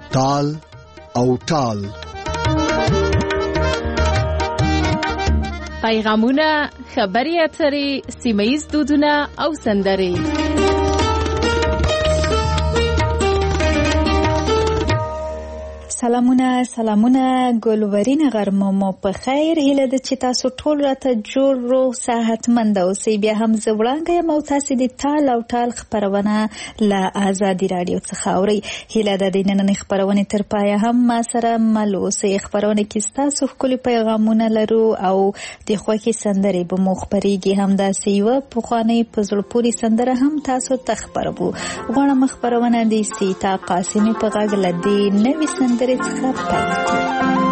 تال او ټال. پیغامونه، خبري اترې، سیمه‌ییز دودونه او سندرې. سلامونه ګلورین غرمه مو په خیر. هیله ده چې تاسو ټول راته جوړ روغ صحتمند اوسئ. بیا هم زه وړاندې یم او تاسې د تال او ټال خپرونه له آزادي راډیو څخه اورئ. هیله ده د نننۍ خپرونې تر پایه هم ما سره مل اوسئ. خپرونه کې ستاسو ښکلي پیغامونه لرو او د خوښې سندرې به مو خپرېږي. همداسې یوه پخوانۍ په زړه پورې سندره هم تاسو ته خپروو. غواړم خپرونه د سیتا قاسمي په غږ له دې نوې سندرې څخه پیل کړو.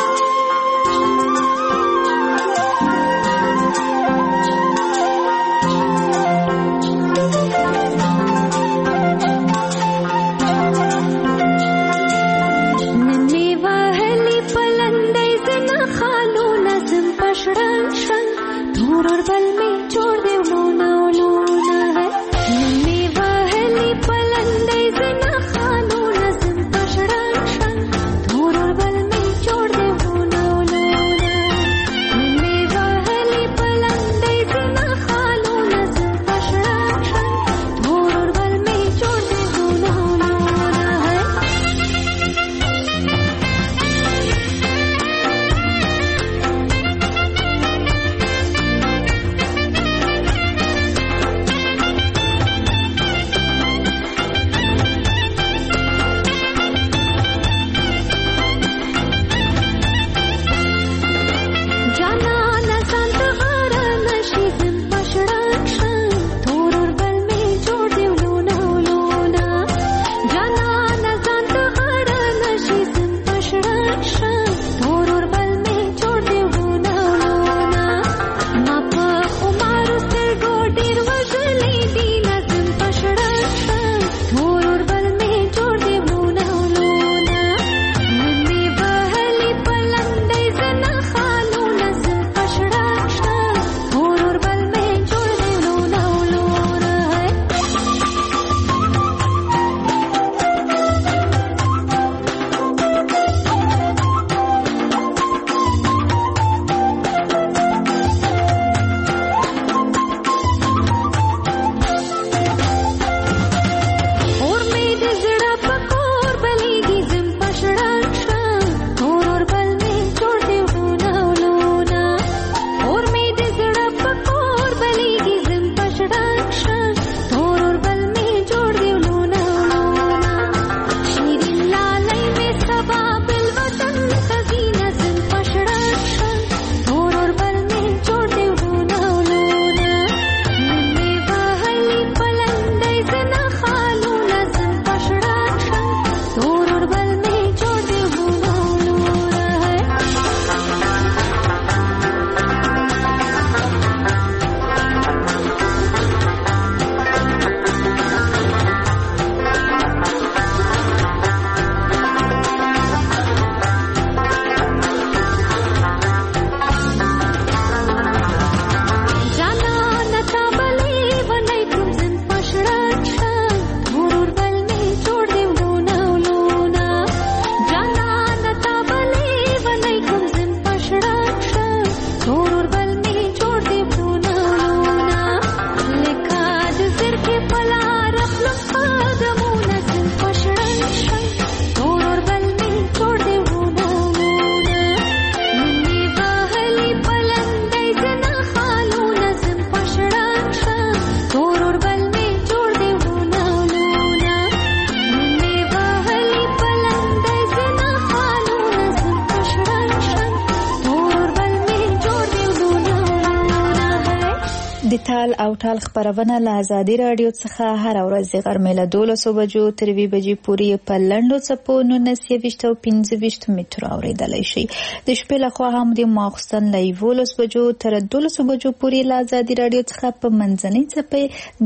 د تال او ټال خبرونه له آزادي رادیو څخه هر ورځ د غرمې له 12 بجو تر 2 بجې پورې په لنډو څپو 19 او 15 مترو اورېدلای شي. د شپې لخوا هم د ماخستن له 11 بجو تر 12 بجو پورې له آزادي رادیو څخه په منځنۍ څپې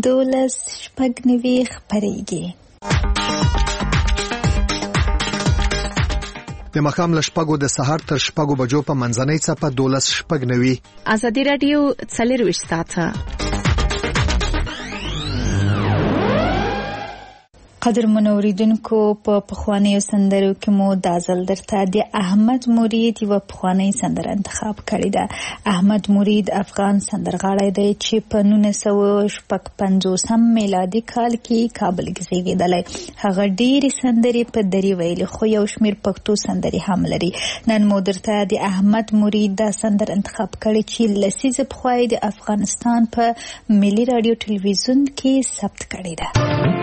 12:90 خبرېږي. د مخام له شپږو د سحر تر شپږو بجو په منځنۍ څپه 12:90. آزادي رادیو 24 ساعته. قدر منوریدونکو په پخوانیو سندرو کې مو دا ځل درته د احمد مرید یوه پخوانۍ سندره انتخاب کړې ده. احمد مرید افغان سندرغاړی دی چې په 1956 میلادي کال کې کابل کې زیږېدلی. هغه ډېرې سندرې په دري ویلي خو یو شمېر پښتو سندرې هم لري. نن مو درته د احمد مرید دا سندر انتخاب کړی چې لسیزه پخوا یې د افغانستان په ملي راډیو ټلویزیون کې ثبت کړې ده.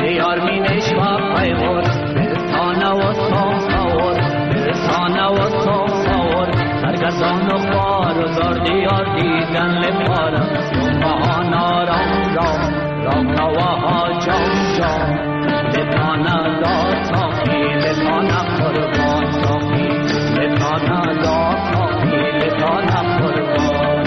سرگردان و خوار و زار دیار دیدن لپارم بهانا رام رام رام نواها جام جام لپانا دار ساقی لپانا قربان ساقی لپانا دار ساقی لپانا قربان.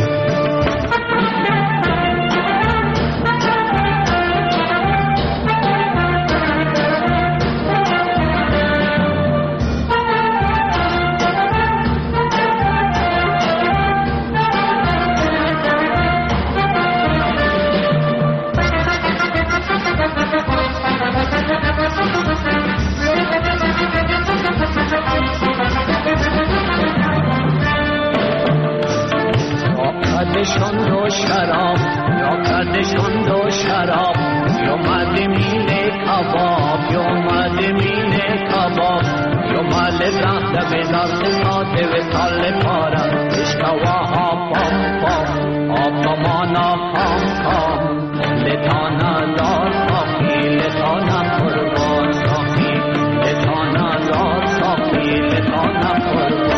کردشون دو شراب یا کردشون دو شراب یا مدمین کباب یا مدمین کباب یا مال زخت بدار ساده و سال پارم اشکواها پام پام آب مانا پام پام لطانا دار ساقی لطانا قربان ساقی لطانا دار ساقی لطانا قربان.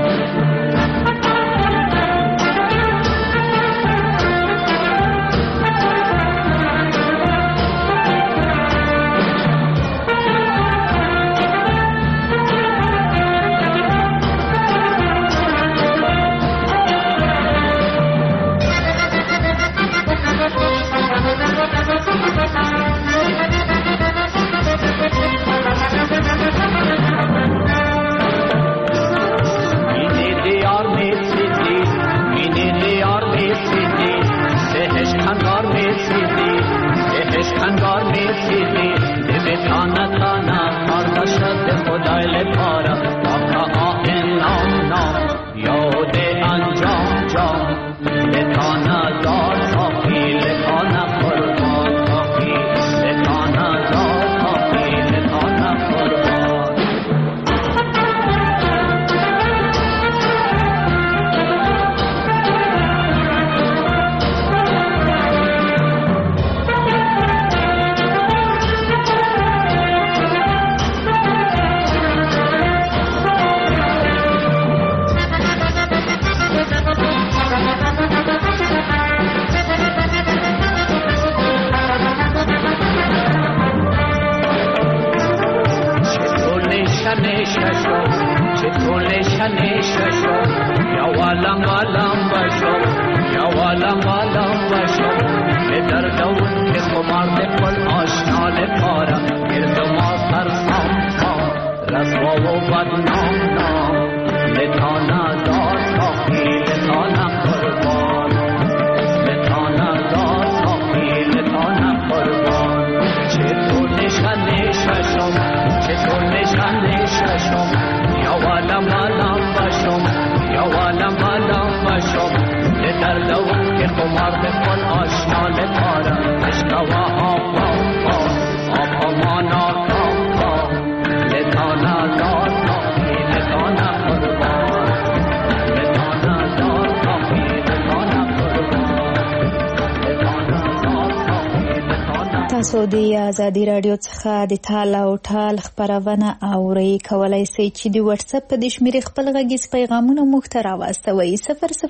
تاسو د آزادي رادیو څخه د تال او ټال خبرونه اورئ. کولای شئ چې د واتس اپ په شمیرې خپل غږیز پیغامونه موږ ته راواستوئ 004222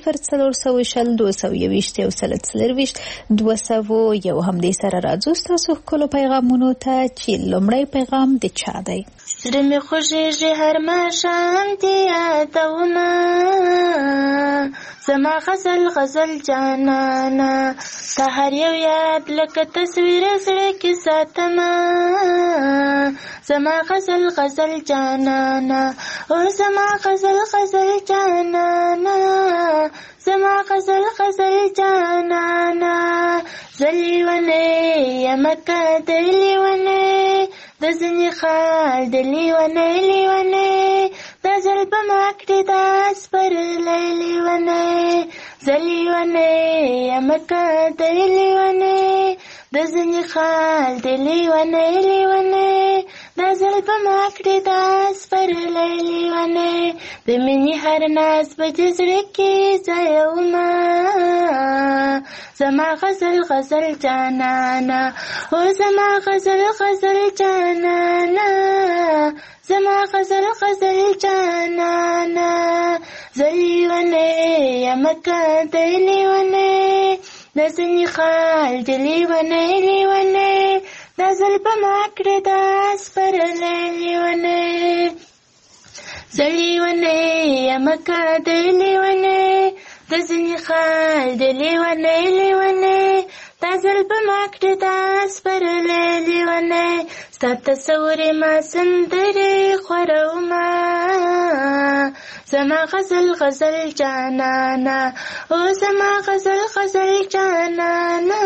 یو همدې سره راځو ستاسو ښکلو پیغامونو ته چې لومړی پیغام د چا دی. زړه مې خوږېږي هر ماښام دې یادومه زما غزل غزل جانانه سهار یو یاد لکه تصویر زړه کې ساتمه زما غزل غزل جانانه او زما غزل غزل جانانه زما غزل غزل جانانه زلیونه یمکه دلیونه د د ځینې خال د لیونی لیونی دا ځل به ما کړې دا سپرلی لیونی زه لیونی یم که دی لیونی د ځینې خال د لیونی لیونی دا ځل به ما کړې دا سپرلی لیونی د مینې هر ناز به د زړه کې ځایومه زما غزل غزل جانانا او زما غزل غزل جانانا زما غزل غزل جانانا زه لیونی یم که دی لیونی د ځینې خال د لیونی لیونی دا ځل به ما کړې دا سپرلی لیونی زه لیونی یم که دی لیونی د ځینې خال د لیونی لیونی دا ځل به ما کړې دا سپرلی لیونی ستا تصورې ما سندرې خورومه زما غزل غزل جانانا او زما غزل غزل جانانا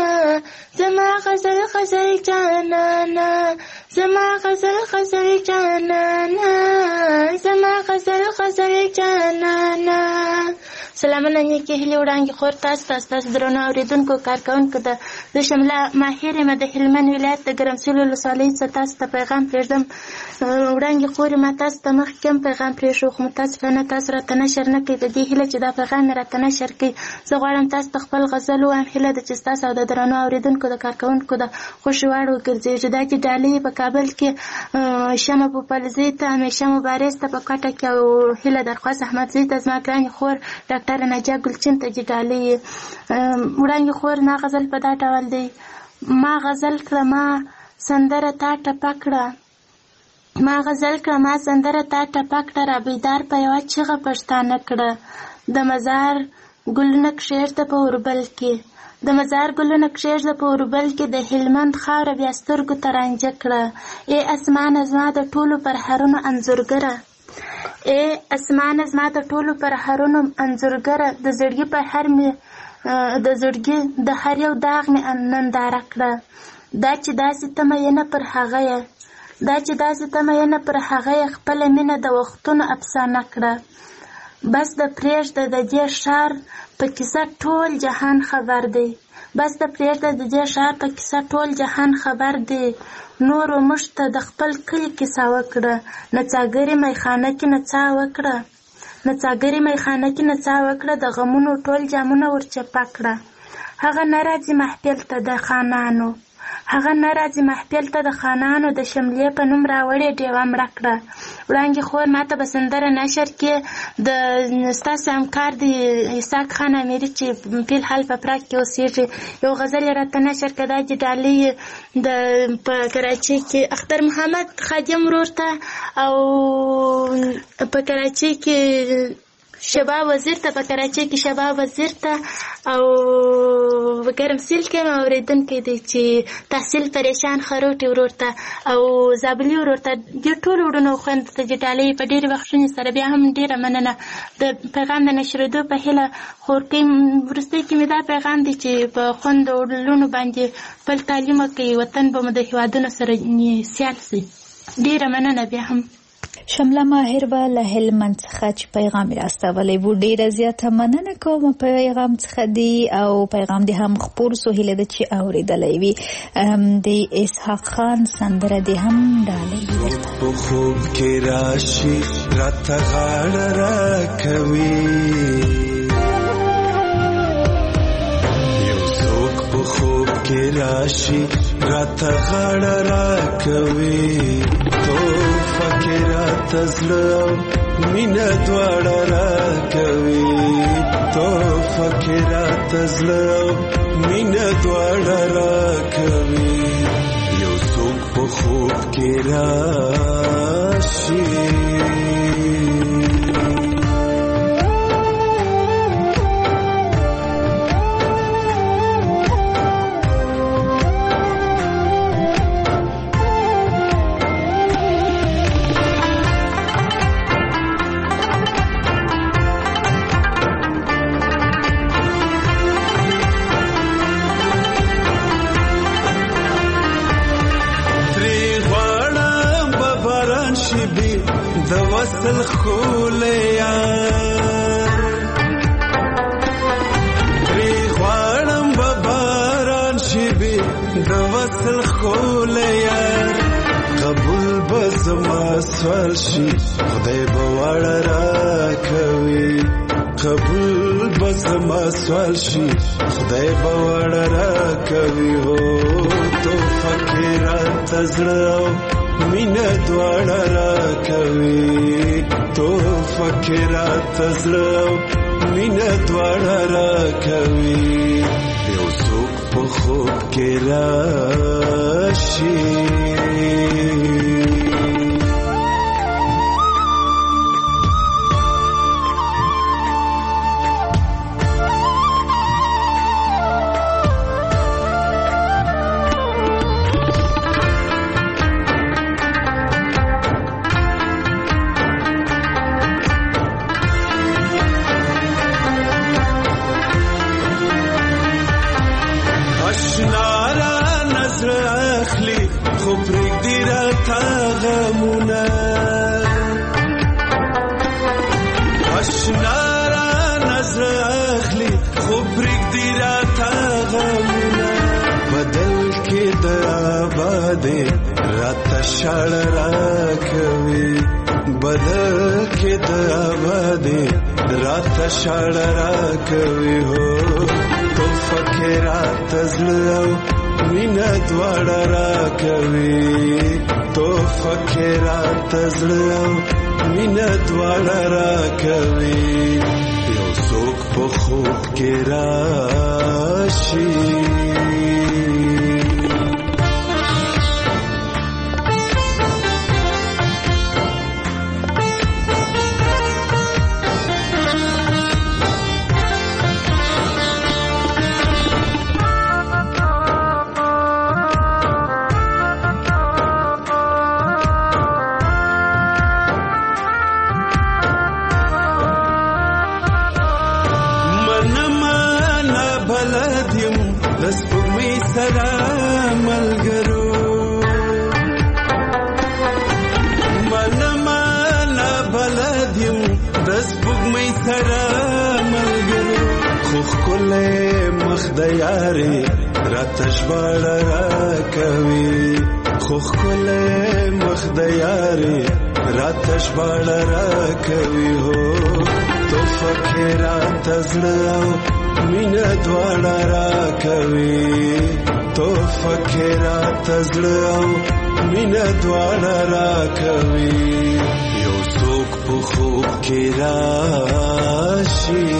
زما غزل غزل جانانا زما غزل غزل جانانا زما غزل غزل جانانا سلامونه نیکې هیلې وړانګې خور تاسو ته ستاسو درنو اورېدونکو کارکوونکو ته زه شمله ماهر یم د هلمند ولایت د ګرمسیر ولسوالۍ څخه تاسو ته پیغام پرېږدم وړانګې خورې ما تاسو ته مخکې هم پیغام پرېښو خو متاسفانه تاسو راته نشر نه کوئ په دې هیله چې دا پیغام مې راته نشر کوي زه غواړم تاسو ته خپل غزل ووایم هیله ده چې ستاسو او د درنو اورېدونکو د کارکوونکو د خوښې وړ وګرځېږي دا چې ډالۍ په کابل کې شمه پوپلزۍ ته همیشه مبارز ته په کوټه کې او هیله درخواست احمدزۍ ته زما ګرانې خور ډاکټر نجا ګلچین ته چې ډالۍ وړانګې خور ما غزل په دا ډول دی ما غزل کړه ما سندره تا ټپه کړه ما غزل کړه ما سندره تا ټپه کړه را بیدار په یوه چیغه پښتانه کړه د مزار ګلونه کښېږده په اوربل کې د مزار ګلونه کښېږده په اوربل کې د هلمند خاوره بیا سترګو ته رانجه کړه ای اسمانه زما د ټولو پرهرونو انځورګره ای اسمانه زما د ټولو پرهرونو انځورګره د زړګي په هر مې د زړګي د هر یو داغ مې ننداره کړه دا چې داسې ته مینه پر هغه یې دا چې داسې ته مینه پر هغه یې خپله مینه د وختونو افسانه کړه بس د پرېږده د دې ښار په کیسه ټول جهان خبر دی بس د پرېږده د دې ښار په کیسه ټول جهان خبر دی نورو موږ ته د خپل کلي کیسه وکړه نڅاګرې میخانه کې نڅا وکړه نڅاګرې میخانه کې نڅا وکړه د غمونو ټول جامونه ورچپه کړه هغه نه راځي محفل ته د خانانو هغه نه راځي محفل ته د خانانو د شملې په نوم راوړې ډیوه مړه کړه وړانګې خور ما ته به سندره نشر کې د ستاسو همکار د اسحاق خان امیري چې فی الحال په پراګ کې اوسېږي یو غزل یې راته نشر کړه دا چې ډالۍ د په کراچۍ کې اختر محمد خادم ورور ته او په کراچۍ کې شباب وزیر ته په کراچۍ کې شباب وزیر ته او په ګرمسیر کې هم اورېدونکی دی چې تحصیل پریشان خروټي ورور ته او زابلي ورور ته دې ټولو وروڼو او خویندو ته چې ډالۍ په ډېرې بخښنې سره بیا هم ډېره مننه د پیغام د نشرېدو په هیله خورکۍ وروستۍ کې مې دا پیغام دی چې په خویندو لوڼو باندې خپل تعلیم وکړي وطن به مو د هېوادونو سره سیال شي ډېره مننه بیا هم شمله ماهر به له هلمند څخه چې پیغام راستولی و ډېره زیاته مننه کوم پیغام څخه دی او پیغام دې هم خپور سو هیله ده چې اورېدلی وي د اسحاق خان سندره دې هم ډالۍ په خوب کې راشي راته غاړه راکوي یو څوک په خوب کې راشي راته غاړه راکوي فکرات زلم مینه دواړه راکوي تو فکرات زلم مینه دواړه راکوي یو څوک په خوب کې راشي وصل خوليار غواړم بباران شي بي د وصل خوليار قبول بزما سوال شي خدای به وړه راکوي قبول بزما سوال شي خدای به وړه راکوي هو تو فکرات زړه مینه دواړه راکوي تو فکرات زړه مینه دواړه راکوي یو څوک په خوب کې راشي شړ راکوي بدل کې د آبادې رات شړ راکوي هو تو فکرات زړه مینه دواړه راکوي تو فکرات زړه مینه دواړه راکوي یو څوک په خوب کې راشي یاري راتش باړه راکوي خو خله مخ د یاري راتش باړه راکوي هو تو فکرات زړه مینه دواړه راکوي تو فکرات زړه مینه دواړه راکوي یو څوک په خوب کې راشي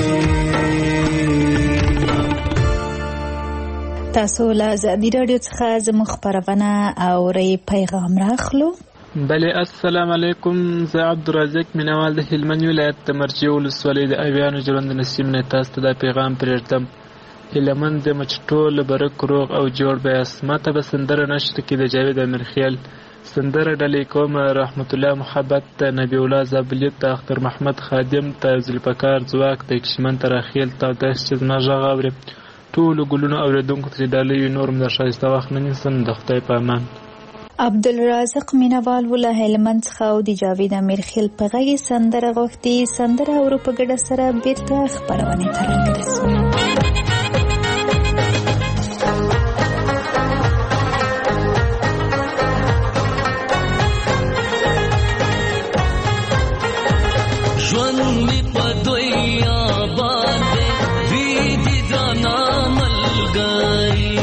تاسو له ازادي رادیو څخه زموږ خبرونه اورئ پیغام راخلو. بله السلام علیکم، زه عبدالرزاق مینوال د هلمند ولایت د مرجې ولسوالۍ د اویانو ژوند نسیم نه تاسو ته دا پیغام پرېږدم. هلمند د مچټول برک روغ او جوړ بیاست. ماته به سندره نشته کې د جاوید امیرخیل سندره ډلې کوم رحمت الله محبت ته نبی الله زابلیت ته اختر محمد خادم ته ذوالفقار ځواک ته کشمن تراخیل ته داسې چې زما غږ اوري ټولو ګلونو اوریدونکو ته ډالۍ نور هم د ښایسته وخت نه نیسم. د خدای په امان. عبدالرازق مینوال وله هلمند څخه او د جاوید امیرخیل په غږ سندره غوښتي. سندره اورو په ګډه سره بیرته خپرونې ته راګرځو. ژوند می په دویا باندې وی دي ځانا ملګری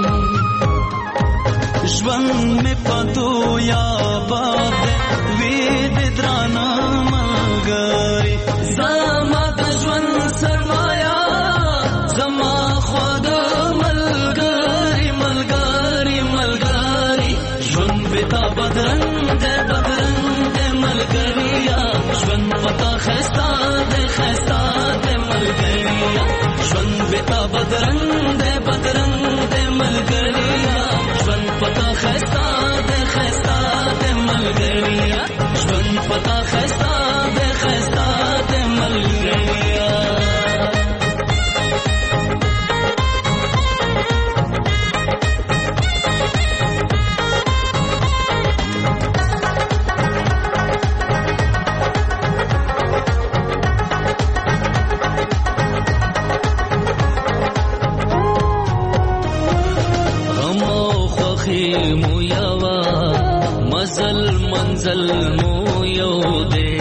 ژوند می په دویا باندې وی دي ځانا ملګری زما د ژوند سرمایا زما خود ملګری ملګری ملګری ژوند به تا بدرنګ بدرنګ ملګریا ژوند پتا خستا دے ملګریا ژوند بتا بدرنګ دے ملګریا ژوند پتا خستا دے ملګریا ژوند پتا خستا دے ملګریا مزل منزل مو یو دی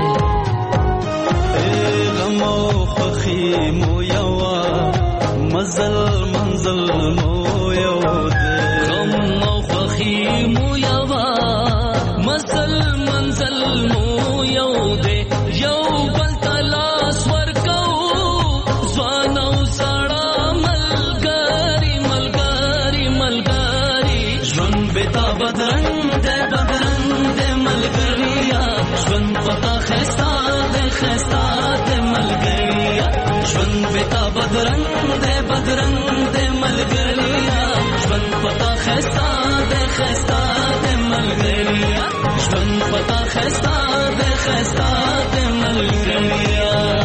غم او خوخي مو یو مزل منزل مو یو دی غم او خوخي مو یو مزل منزل مو یو دی یو بل تلاس ورکو ځوان او سړا ملګری ملګری ملګری ژوند بتا بدرنګ دی بدرنګ دی ملګریا ژوند پتا خستا دی خستا دی ملګریا ژوند بتا بدرنګ دی بدرنګ دی ملګریا ژوند پتا خستا دی خستا دی ملګریا ژوند پتا خستا دی خستا دی ملګریا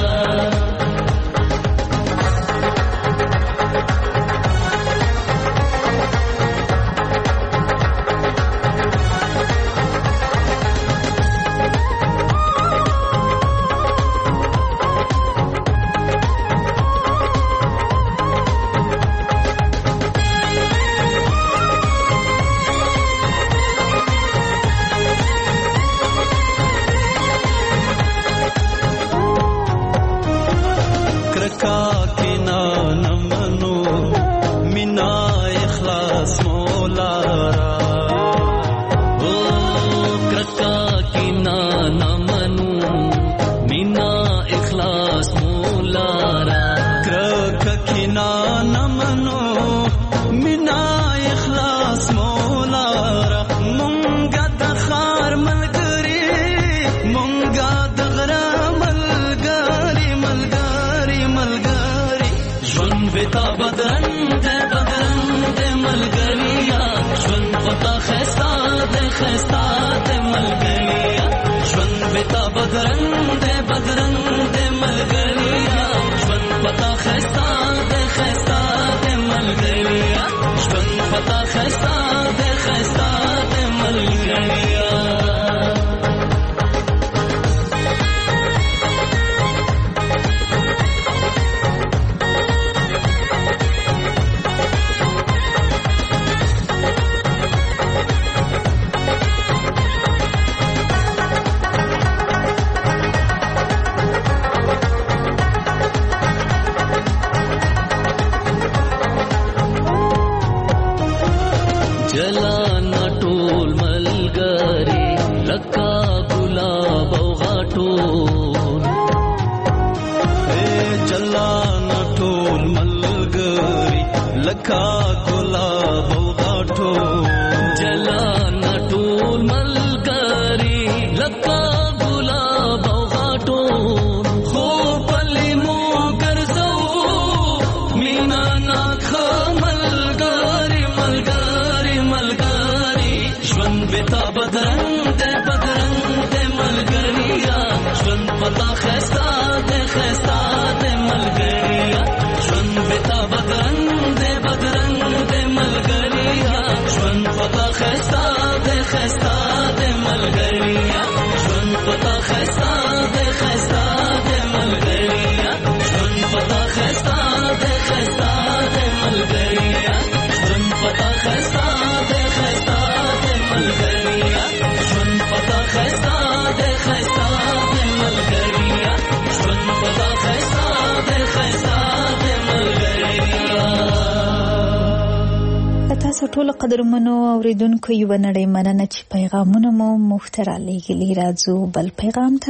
تاسو ټول قدرمنو اوریدونکو یو نړۍ مننه چې پیغامونه مو مختره لېږلي. راځو بل پیغام ته.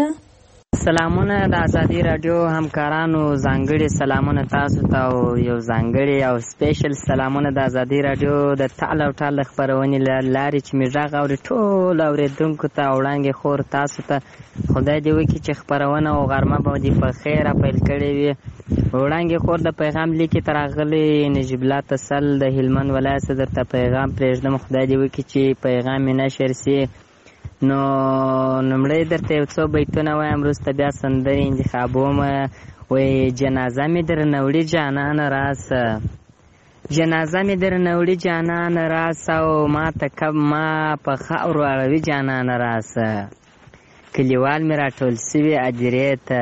سلامونه د ازادي رادیو همکارانو، ځانګړي سلامونه تاسو ته او یو ځانګړي او سپیشل سلامونه د ازادي رادیو د ټال او ټال خبرونې لارې چې موږ غږ اوري ټول اوریدونکو ته وړاندې خور تاسو ته خدای دې وکړي چې خبرونه او غرمه به دې په خیره پیل کړې وي. وړاندې خور د پیغام لیکي تر راغلی نجیب الله تسل د هلمند ولایت درته پیغام پرېږدم. خدای دې وکړي چې پیغام مې نشر سي. نو نمړی درته یو څو بیتونه وایم، وروسته بیا سندرې انتخابوم. وایي جنازه مې درنه وړي جانان راسه، جنازه مې درنه وړي جانان راسه، او ما په خاورو اړوي جانان راسه. کلیوال مې راټول سوي هدیرې ته،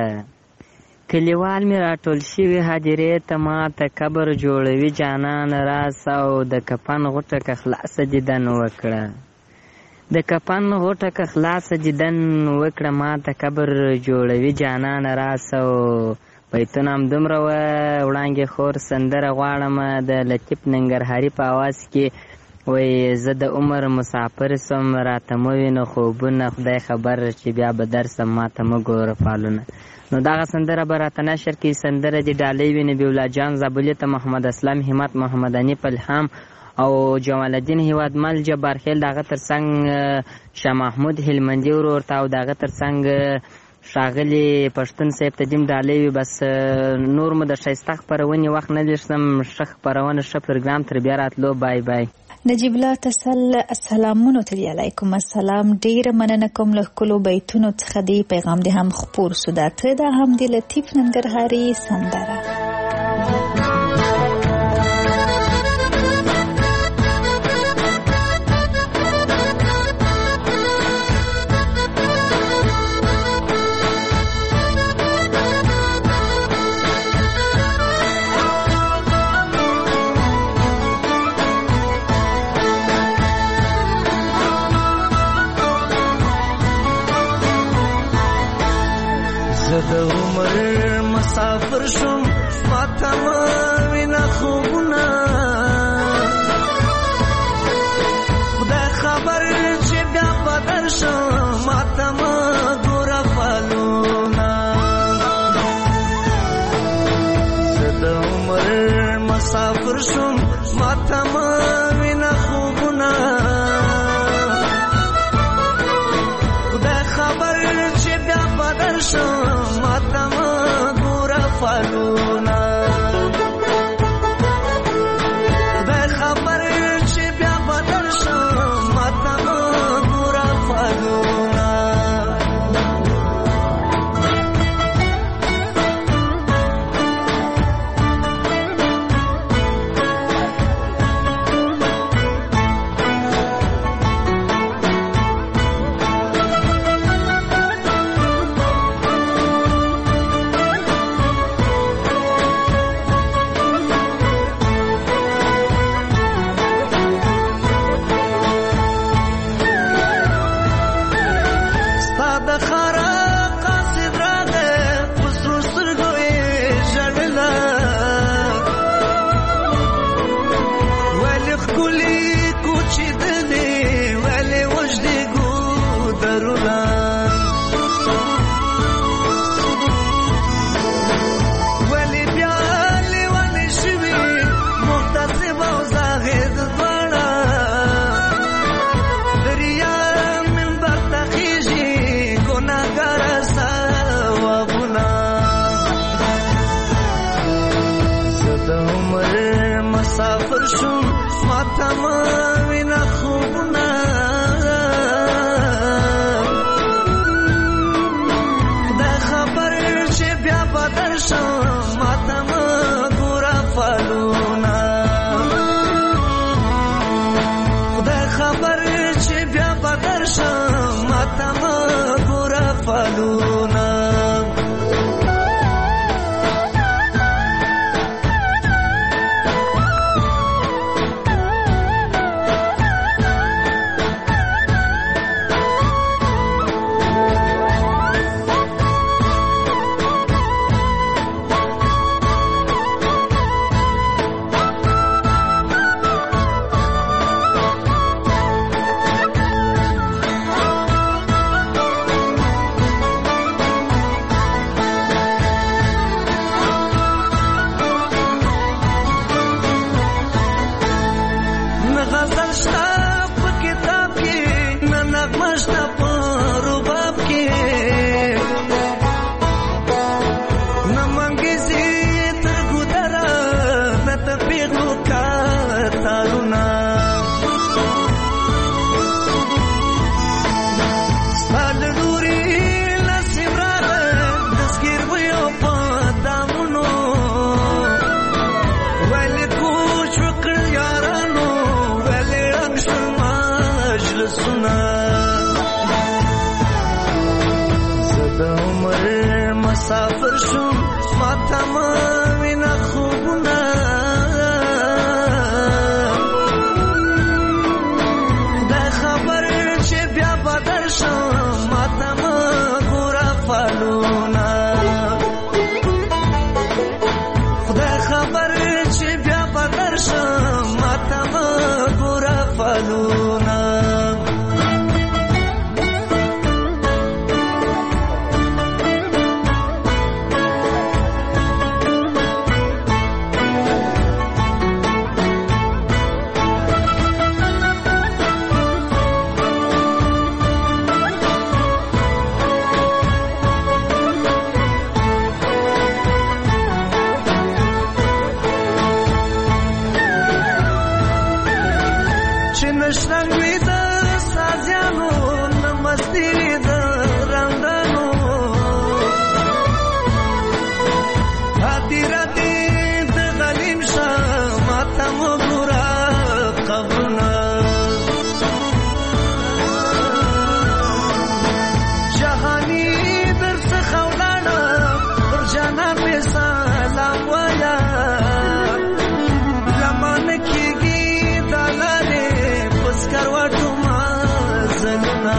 کلیوال مې راټول شوي هدیرې ته، ما ته قبر جوړوي جانان راسه، او د کفن غوټه که خلاصه دیدن وکړه، د کفن غوټه که خلاصه دیدن وکړه ماته قبر جوړوي جانان راسه او بیتونه هم دومره وه. وړانګې خور سندره غواړم د لطیف ننګرهاري په اواز کې وایي زه د عمر مسافر سم راته مه وینه خوبونه خدای خبر چې بیا به درسم ماته مه ګوره فالونه. نو دغه سندره به راته نشر کړي. سندره دې ډالۍ وي نبي الله جان زابلي ته، محمد اسلام همت، محمد انیف الهام او جمال الدین هیوادمل جبار خیل، دغه ترڅنګ شاه محمود هلمندي ورور ته او دغه ترڅنګ ښاغلي پښتون صاحب ته دیم ډالۍ وي. بس نور مو د ښایسته خپرونې وخت نه لرسم. ښه خپرونه ښه پروګرام تر بیا راتلو. بای بای. نجیب الله تسل سلامونو ته علیکم السلام. ډیره مننه کوم له ښکلو بیتونو څخه دی پیغام دې هم خپور سو. دا ته دا هم د لطیف ننګرهاري سندره. د عمر مسافر شم ماته مه وینه خوبونه خدای خبر چې بیا به درشم ماته مه ګوره فالونه. زه د عمر مسافر شم ماته مه وینه خوبونه خدای خبر چې بیا به درشم فالونه. خدای خبر چې بیا به درشم ماته مه ګوره فالونه. مسافر شم ماته مه وینه خوبونه خدای خبر چې مستی د رندانو هدی ردی د غلیم شاه ماته مګورا قبرونه جهانی در څخه ولاړه پر جناب سلام وایا لمن کېږي د لارې پس کروټو ما زنونه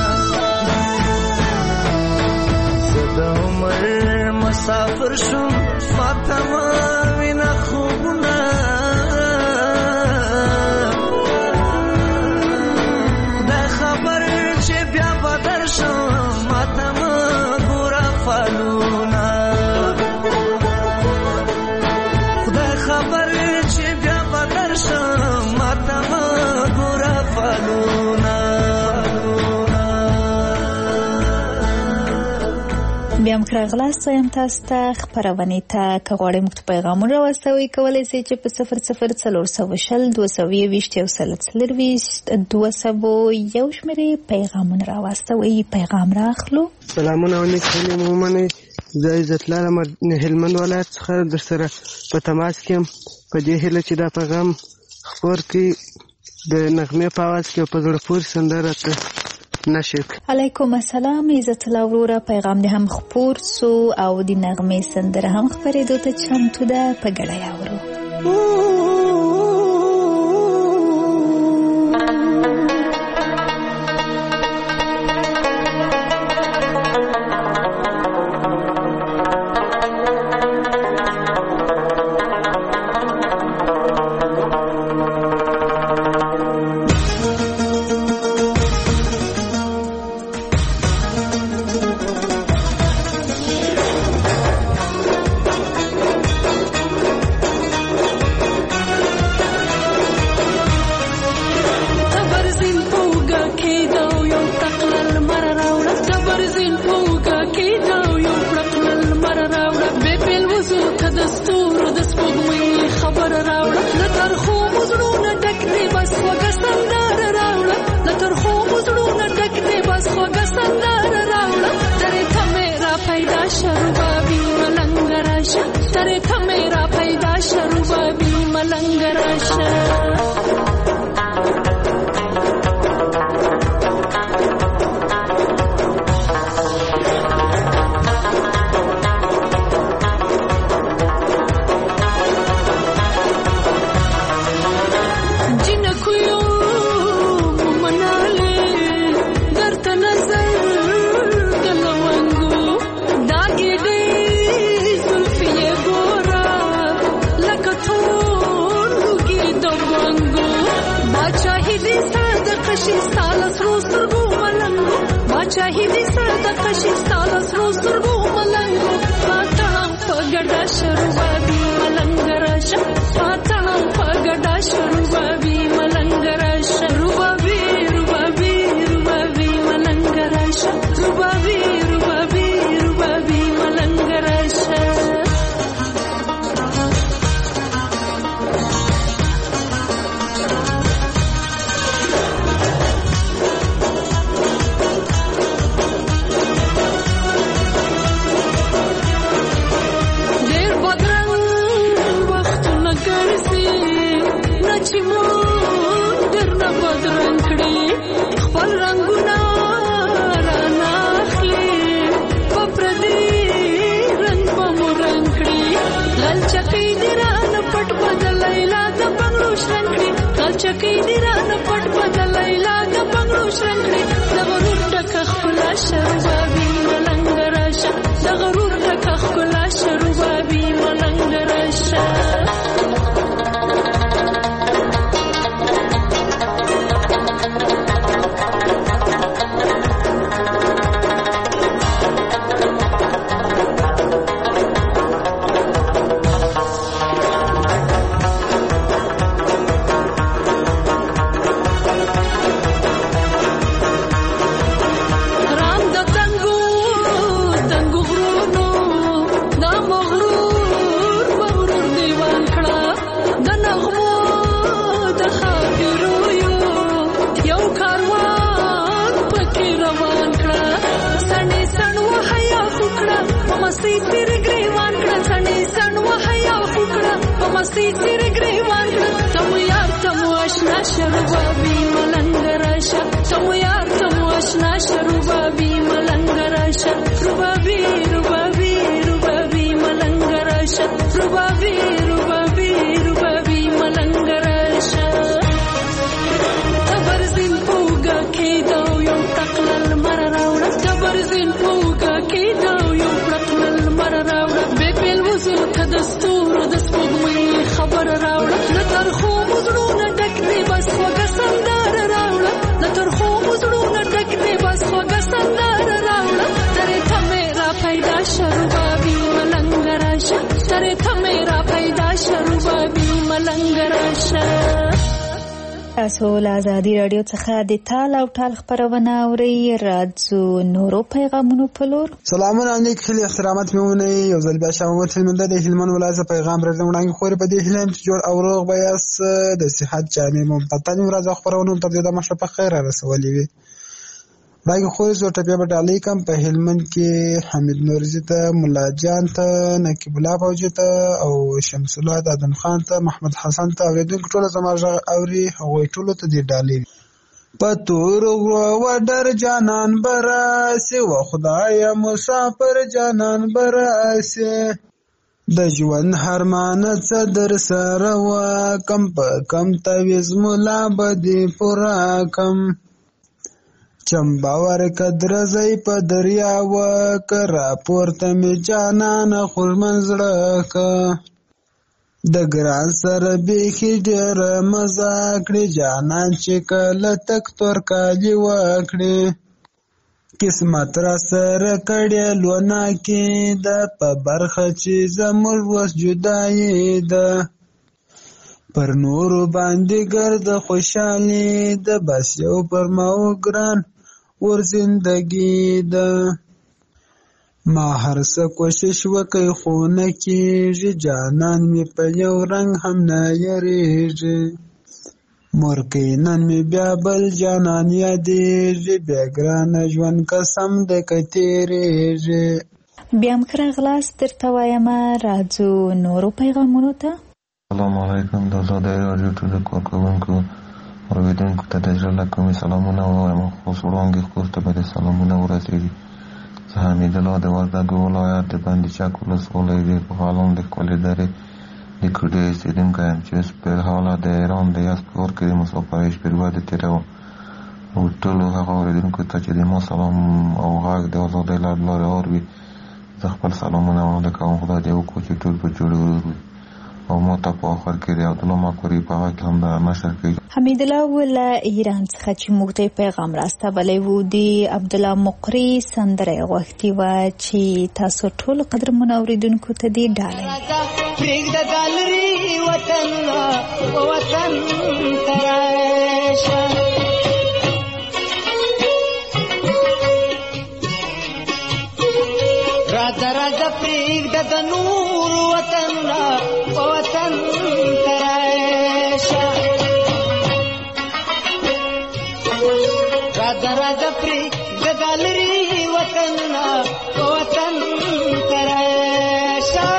زه د عمر مسافر شوم فاطمه وینه خوبونه دا خبر چې بیا به درشم ماته مه ګوره فالونه خدای خبر چې بیا به درشم ماته مه ګوره فالونه بیا هم راغلاست وایم تاسو ته خپرونې ته که غواړئ موږ ته پیغامونه راواستوئ کولی شئ چې په 00 پیغامونه راواستوئ. پیغام راخلو. سلامونه علیکم مومنه زه عزت لرم هلمند ولایت څخه در سره په تماس کې یم په دې هیله چې دا پیغام خپور کړي د نغمې په اواز کې په زړه پورې سندره ته نشک. علیکم السلام عزت الله وروره پیغام دې هم خپور سو او د نغمې سندره هم خپرېدو ته چمتو ده په ګډه یې اورو. مستی تیر گریوان کړه سنې سن وحیا وکړه په مستی تیر گریوان کړه تم یار تم آشنا شربابي ملنګ راشه تم یار تم آشنا شربابي ملنګ راشه ربابي ربابي ربابي ملنګ راشه ربابي ربابي ربابي ملنګ راشه تبرزین پوګه کېدو یو تقلل مر راوړه تبرزین پوګه کېدو یو تقلل مر راوړه به بل وزل تدستور د سپوږمۍ خبر راوړه لتر خو مزړونه ډک دی بس خوږه سندر راوړه لتر خو مزړونه ډک دی بس خوږه سندر راوړه ترې ته میرا پیدا شربابي ملنګ راشه ترې ته میرا پیدا شربابي ملنګ راشه. تاسو له ازادي راډیو څخه د تال او ټال خبرونه اورئ. راځو نورو پیغامونو په لور. سلامونه علیکم خیلی احترامات میمونه یو ځل بیا شامت هلمند د هلمند ولایت پیغام راځم وړاندې خوري په دې هلم چې جوړ او روغ بیاس د صحت جامع ممتاز مرزا خبرونه تر دې د مشه په خیر رسولې وي باقي خو زه ټپه په ډالۍ کم په هلمند کې حمید نورزي ته مولا جان ته نقیب الله فوجي ته او شمس الله دادن خان ته محمد حسن ته اوریدونکو ټول زماږه اوري هغه ټول ته دی ډالۍ پتور و در جانان براسي و خدای مسافر جانان براسي د ژوند هرمان څه در سره و کم په کم تویز مولا بدی پورا کم چمباور قدر زئی په دریا و کرا پورته می جانان خور منزړه کا د ګران سره بیخي ډېر مزه کړی جانان چې کله تک تور کالی وکړي قسمت را سره کړی لونه کې د په برخه چې زموږ وس جدایي ده پر نورو باندې ګرد خوشحالي د بس یو پر ماو ګران ور زندگی ده ما هر څه کوشش وکړ خو نه کېږي جانان مې په یو رنګ هم نه یریږي مورکۍ نن مې بیا بل جانان یادېږي بیا ګرانه ژوند قسم ده که تېرېږي. بیا هم ښه راغلاست درته وایم. راځو نورو پیغامونو ته. السلام علیکم د ازادۍ راډیو ټولو کارکوونکو اورېدونکو ته د زړه له کومې سلامونه ووایم خصوص وړاندې خور ته به د سلامونه ورسېږي. زه حمید الله د وردګو ولایت د بندي چک ولسوالۍ د بغلان د ښکلې درې د کوډې اوسېدونکی یم چې اوس په حاله د ایران د یزد ښار کې د مسافرۍ شپېلوادې تېروم او ټولو هغه اورېدونکو ته چې د ما سلام او غږ د ازادۍ له لارې اوري زه خپل سلامونه وړاندې کوم. خدای دې وکړي چې ټول په جوړ ورور وي او ما ته په آخر کې د عبدالله مکوري په هغه کې هم د نشر کوي. حمید الله له ایران څخه چې موږ ته پیغام راستولی و د عبدالله مقري سندره یې غوښتې وه چې تاسو ټول قدرمنو اورېدونکو ته دې ډالۍ پرېږده دا لرې وطنونه وطن ته راشه راځه راځه پرېږده د نور وطنونه وطن ته راشه راځه راځه پرېږده دا لرې وطنونه وطن ته راشه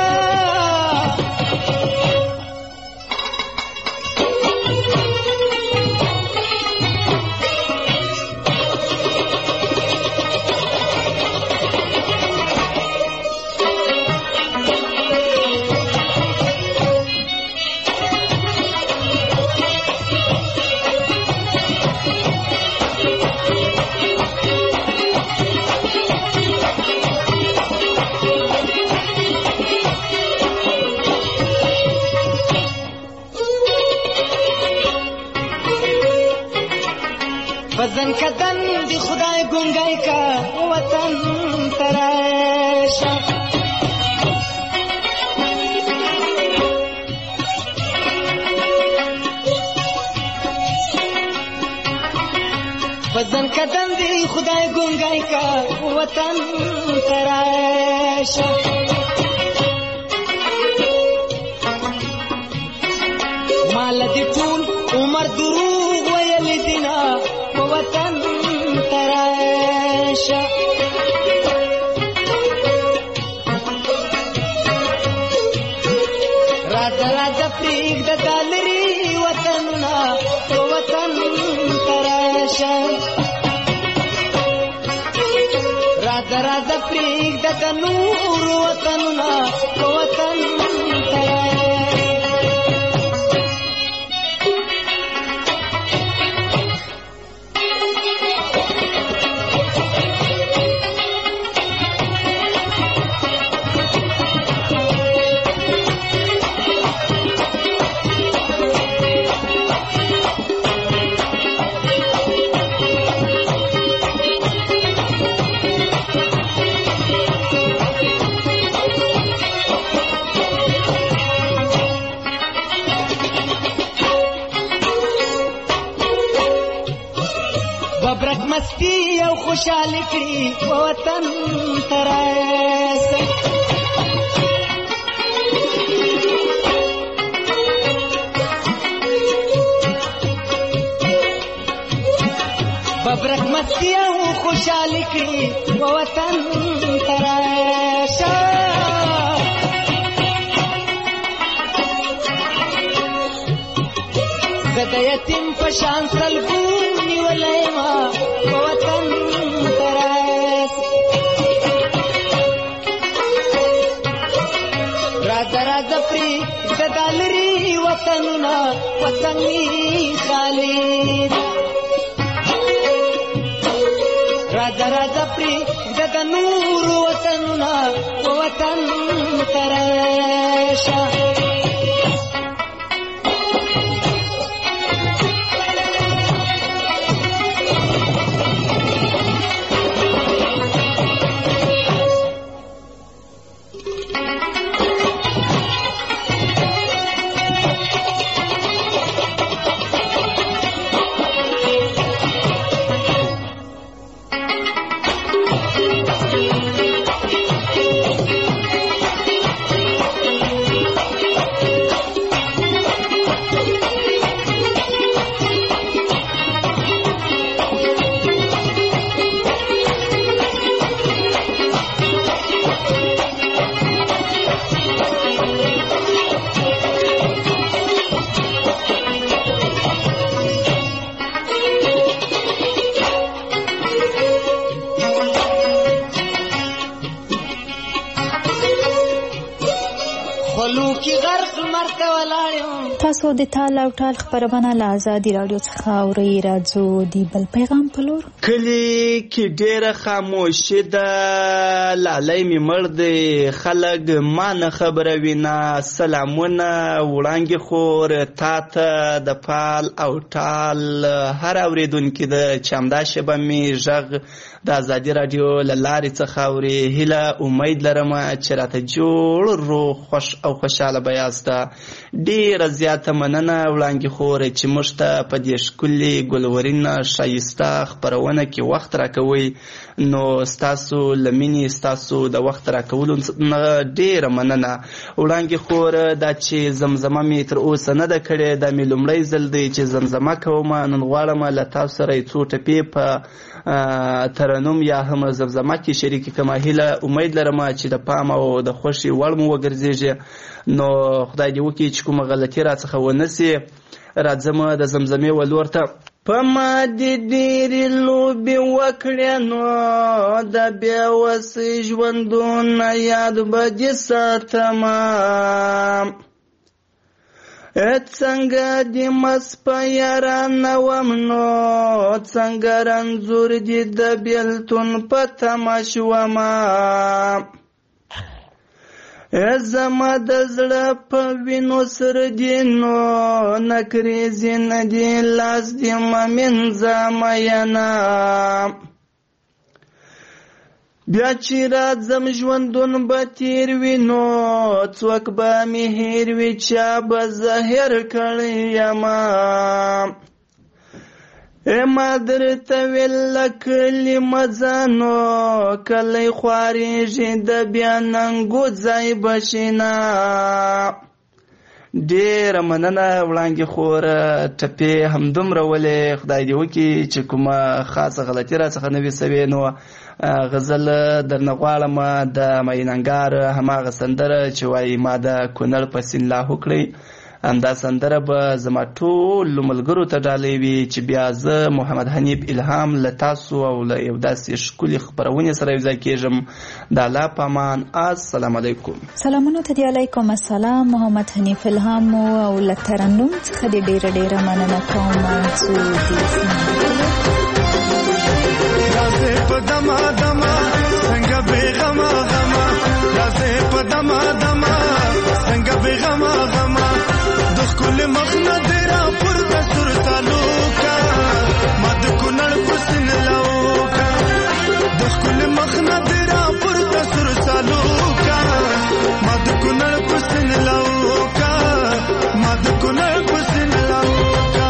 وطن کدن دی خدای ګونګای کا وطن تراشه وطن کدن دی خدای ګونګای کا وطن تراشه مال دی ټول عمر دروغ ویل دینا وطن تراشه راځه پرېږده د نورو وطنونه په وطن مستی او خوشحالی کړي وطن ته راسه ببرک مستی او خوشحالی کړي وطن ته راسه زه د یتیم په شان سلګو نیولی ما وطن تراس راځه راځه پرې د دالري وطنونه وطن خالد راځه راځه پرې د نور وطنونه وطن تراشه تاسو د تال او ټال خبرونه له آزادي رادیو څخه اورئ. راځو د بل پیغام په لور. کلی کې ډېره خاموشي ده، لالی مې مړ دی، خلک ما نه خبروي نه. سلامونه وړانګې خور تا ته د پال او ټال هر اورېدونکي ده چې همدا شیبه مې غږ د آزادي رادیو له لارې څخه اوري. هیله امید لرم چې راته جوړ روغ خوش او خوشحاله به یاسته. ډېره زیاته مننه وړانګې خور چې موږ ته په دې ښکلې ګلورینه ښایسته خپرونه کې وخت راکوئ. نو ستاسو له مینې ستاسو د وخت راکولو نه ډېره مننه. وړانګې خور دا چې زمزمه مې تر اوسه نه ده کړې، دا مې لومړی ځل دی چې زمزمه کوم. نن غواړم له تاسو سره یې څو ټپې په ترنم یا هم زمزمه کې شریکې کړم. هیله امید لرم چې د پام او د خوښې وړ مو وګرځېږي. نو خدای دې وکړي چې کومه غلطي راڅخه ونه سي. راځم د زمزمې ولور ته. په ما دې ډېرې لوبې وکړې نو د بیا وسې ژوندونه یاد به دې ساتمه. څنګه دې مس په یارانه وم نو څنګه رنځور دې د بېلتون په تمه شومه. زما د زړه په وینو سره دې نو نکریزې نه دې لاس دې مه مینځه مینه. بیا چې راځم ژوندون به تیر وي نو څوک به مې هیر وي چا به زه هیر کړی یمه. ما درته ویله کلمه ځانو کلی خوارېږي د بیا ننګو ځای به شینه. ډېره مننه وړانګې خور، ټپې همدومره ولې خدای دې وکړي چې کومه خاصه غلطي راڅخه نه وي سوې. نو غزل درنه غواړم د میننګار هماغه سندره چې وایي ما د کونړ په سیند لاهو کړی همدا سندره به زما ټولو ملګرو ته ډالۍ وي چې بیا زه محمد حنیف الهام له تاسو او له یو داسې ښکلې خپرونې سره یوځای کېږم. د الله په امان. السلام علیکم. سلامونه ته دی. علیکم السلام. محمد حنیف الهام او له ترنم څخه دې ډېره مننه کوم. رازه په دما دما څنګه بیغما غما، رازه په دما دما څنګه بیغما غما، د ښکلې مخ نه دې را پورته سور تعلقه، ما د کونړ په سین لوکه، د ښکلې مخ نه دې را پورته سور تعلقه، ما د کونړ په سین لوکه، ما د کونړ په سین لوکه.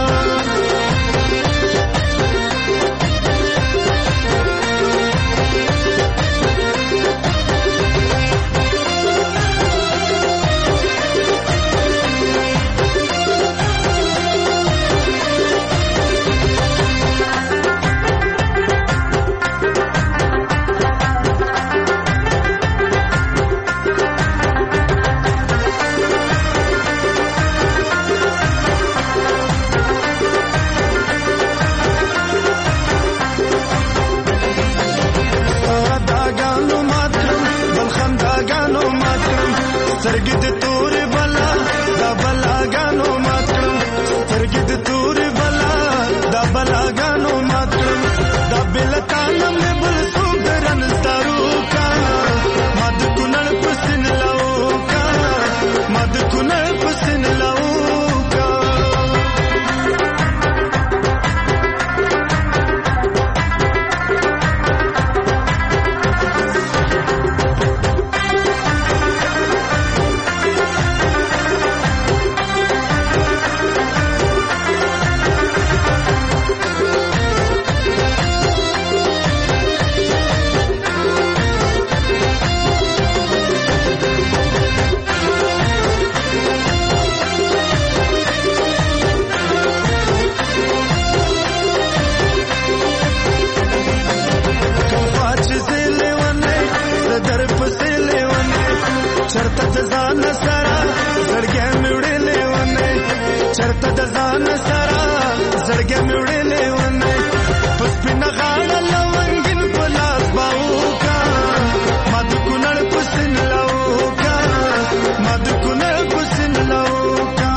سترګې د تورې بلا دا بلاګانو مات کړم، سترګې د تورې بلا دا بلاګانو مات کړم، دا بلتانه مې بل څوک درن ستارو کا، ما د کونړ په سین لوکا، ما د کونړ په سین لوکا. چرته د ځان سره زړګې مې وړلې ونه، چرته د ځان سره زړګې مې وړلې ونه، په سپینه غاړه لونګین په لاس باوکا، ما د کونړ په سین لوکا، ما د کونړ په سین لوکا.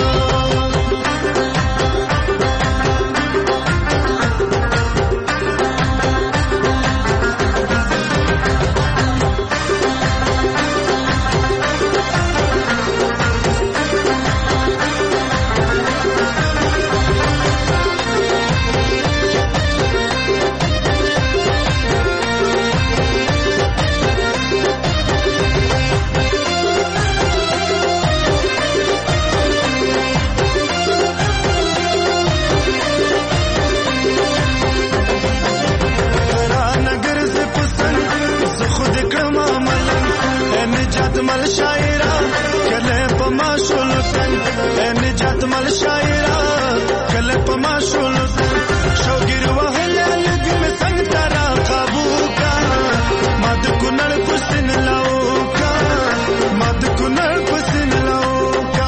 مل شاعرہ کله پما شولسن نجات مل شاعرہ کله پما شولسن شوګر وهله لګ می څنګه ترا قابو کا، مد کونړ پسن لوکا، مد کونړ پسن لوکا.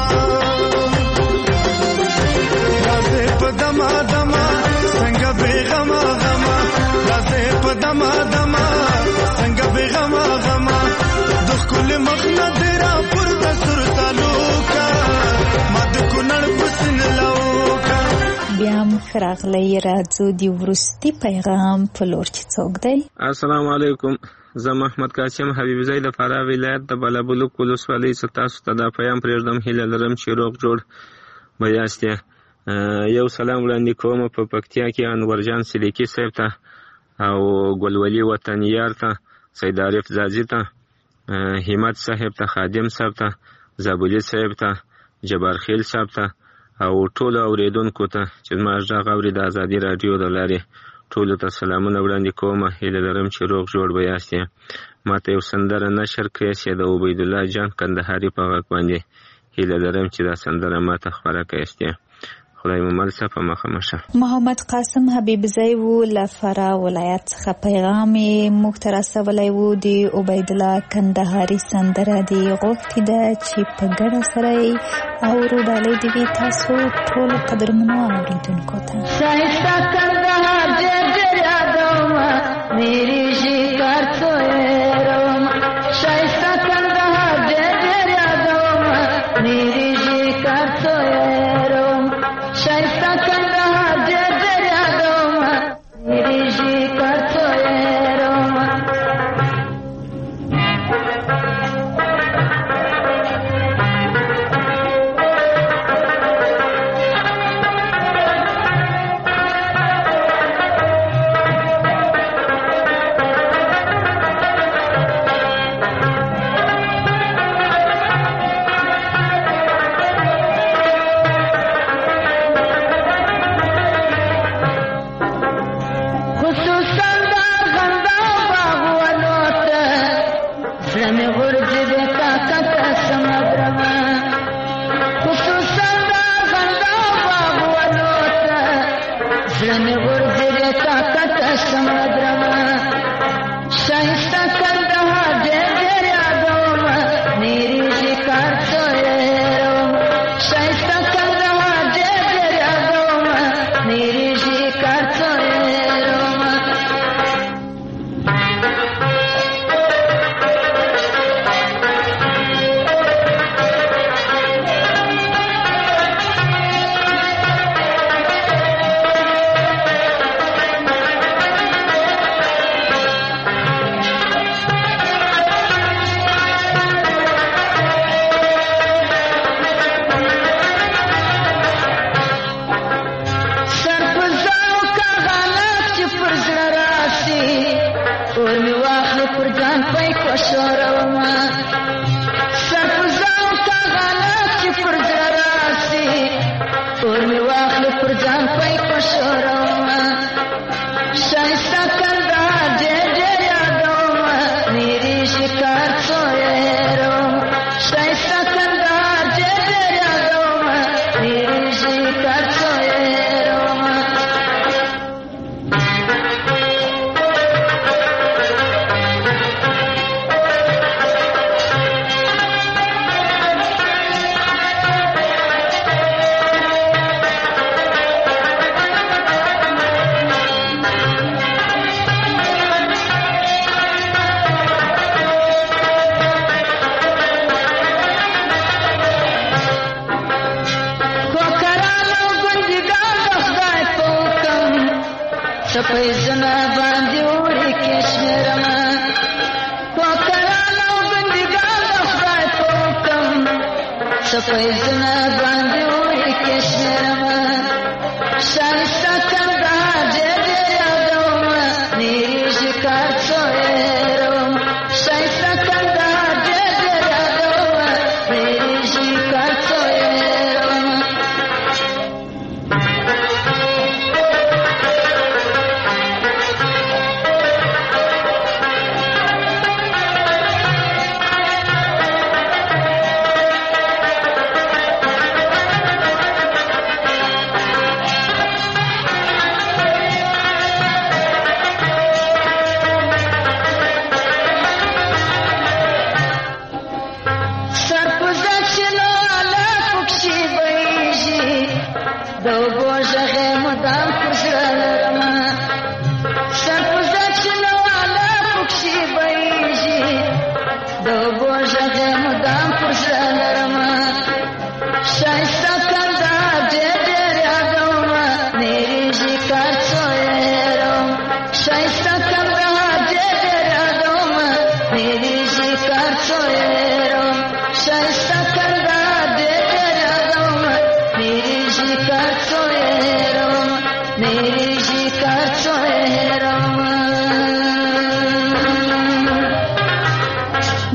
رازه په دما دما څنګه بیغما غما، رازه په دما دما څنګه بیغما غما، د ښکلې مخ نه دې را پورته سور تعلقه، ما د کونړ په سین لوکه. بیا هم ښه راغلی. راځو د وروستي پیغام په لور چې څوک دی. السلام علیکم. زه محمد قاسم حبیب زی د فراه ولایت د بلابلوک ولسوالۍ څخه تاسو ته دا پیغام پرېږدم. هیله لرم چې روغ جوړ به یاست. یو سلام وړاندې کوم په پکتیا کې انورجان سلیکي صاحب ته او ګلولي وطنیار ته، سید عارف زازي ته، همت صاحب ته، خادم صاحب ته، زابولي صاحب ته، جبار خیل صاحب ته او ټولو اوریدونکو ته چې زما غږ اوري د ازادي راډیو د لارې ټولو ته سلامونه وړاندې کوم. هیله لرم چې روغ جوړ به یاست. ما ته یو سندره نشر کړې چې د عبیدالله جان کندهاري په غږ باندې. هیله لرم چې دا سندره ما ته خپره کړئ. خدای مو مل شه په مخه مشه. محمد قاسم حبیبزی و له فراه ولایت څخه پیغام یې موږ ته رسولی و. د عبیدالله کندهاري سندره دې غوښتې ده چې په ګډه سره یې اورو. ډالۍ دې وي تاسو ټولو قدرمنو اورېدونکو ته. شایسته کندهار ډېر ډېر یادومه میرې شکر څویرومه. شایسته کندهار ډېر ډېر یادومه میرې شکر څویرومه. شایسته کندهار ډېر ډېر یادومه میرې شکر څویرومه.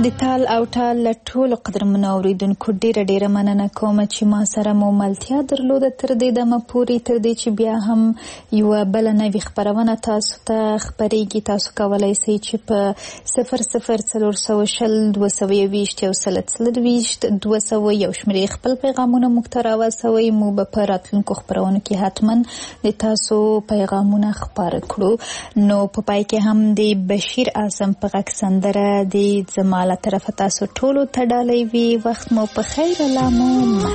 د تال او ټال له ټولو قدرمنو اوریدونکو ډیره مننه کوم چې ما سره مو ملتیا درلوده تر دې دمه پورې، تر دې چې بیا هم یوه بله نوې خپرونه تاسو ته خپریږي. تاسو کولی شئ چې په 004020 221 200 یو شمېرې خپل پیغامونه موږ ته راورسوئ. موږ به په راتلونکو خپرونو کې حتما د تاسو پیغامونه خپاره کړو. نو په پای کې هم د بشیر اعظم په غږ سندره د زما له طرفه تاسو ټولو ته ډالۍ وي. وخت مو په خیر. الله مو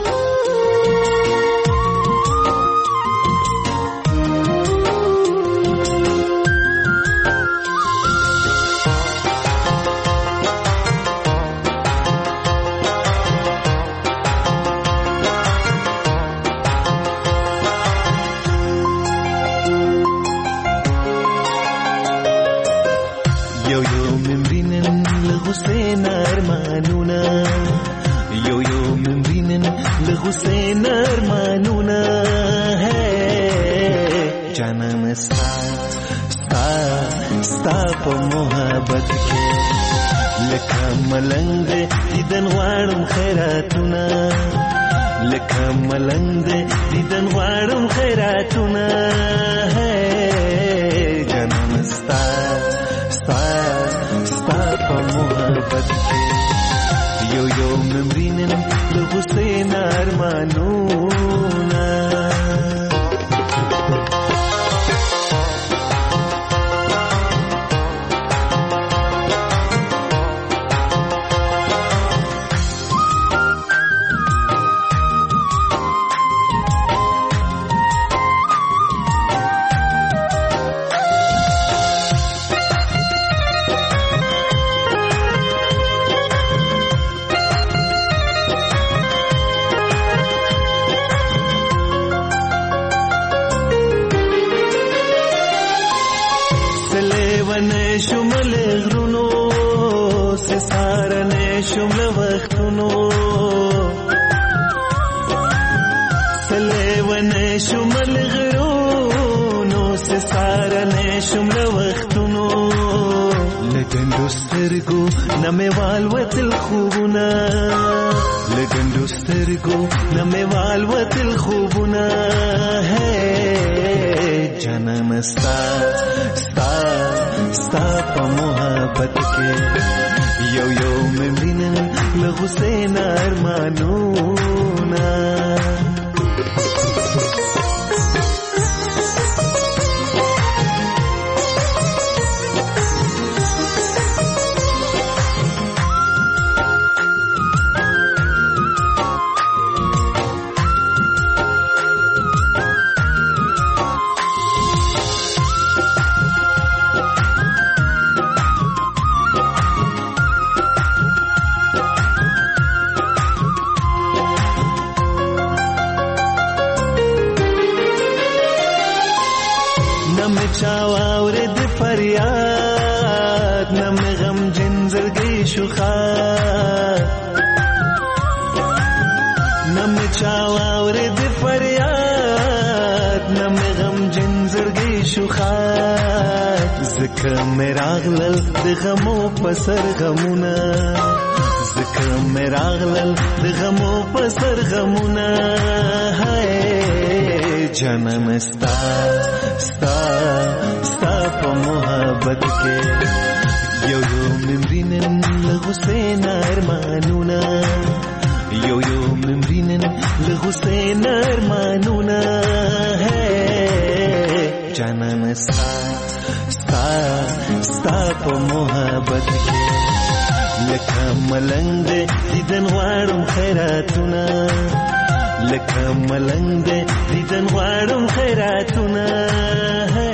حسین ارمانونه ہے جانم ستا په محبت کې لکه ملنګ دیدن غواړم خیراتونه، لکه ملنګ دیدن غواړم خیراتونه ہے جانم ستا په محبت کې یو ممرینن له حسین ارمانونه. شمل غرونو سے سارنے شمل وختونو سلیون شمل غرونو سے سارنے شمل وختونو لګندو سترګو نمې والوتل خوبونه، لګندو سترګو نمې والوتل خوبونه ہے جانم ستا په محبت کې یو ممرینن له حسین ارمانونه. چاواورد فریاد نم غم جنزرگی شخار، نم چاواورد فریاد نم غم جنزرگی شخار زکه مراغلل د غمو پسر غمونه، زکه مراغلل د غمو پسر غمونه ہے جانم ستا په محبت کې یو ممرینن له حسین ارمانونه، یو ممرینن له حسین ارمانونه ہے جانم ستا په محبت کې لکه ملنګ دیدن غواړم خیراتونه، لکه ملنګ دیدن غواړم خیراتونه ہے